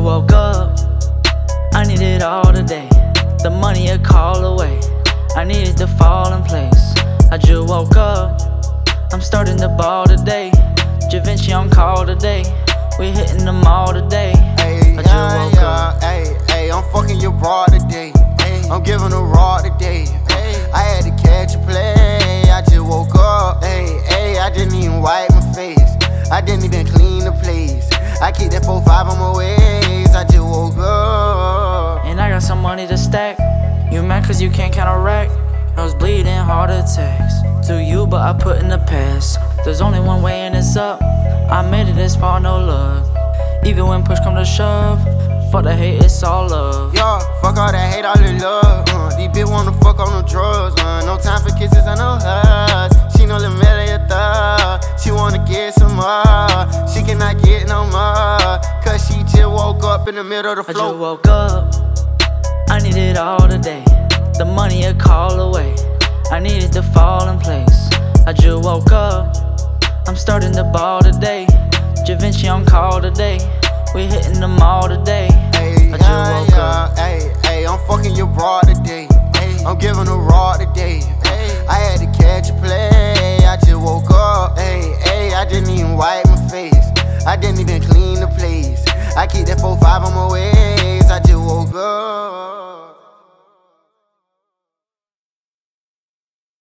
woke up, I need it all today. The money a call away, I needed to fall in place. I just woke up, I'm starting to ball today. Javinci on call today, we hitting the mall today. I just woke up. I'm fucking your broad today. I'm giving a raw today. I had to catch a play. I just woke up. I didn't even wipe my face. I didn't even clean the place. I keep that 4-5 on my waist. I just woke up. And I got some money to stack. You mad cause you can't count a rack? I was bleeding heart attacks to you, but I put in the past. There's only one way and it's up. I made it this far, no love. Even when push come to shove, fuck the hate, it's all love. Yo, fuck all that hate, all the love. These bitch wanna fuck on the drugs. No time for kisses and no hugs. She know the melody a thug. She wanna get some more. She cannot get no more. Cause she just woke up in the middle of the I floor. just woke up, I need it all today. The money a call away, I needed to fall in place. I just woke up, I'm starting to ball today. Javinci on call today, we hitting the mall today. I just woke up. I'm fucking your broad today. I'm giving a raw today. I had to catch a play. I just woke up. I didn't even wipe my face. I didn't even clean the place. I keep that 4-5 on my waist. I just woke up.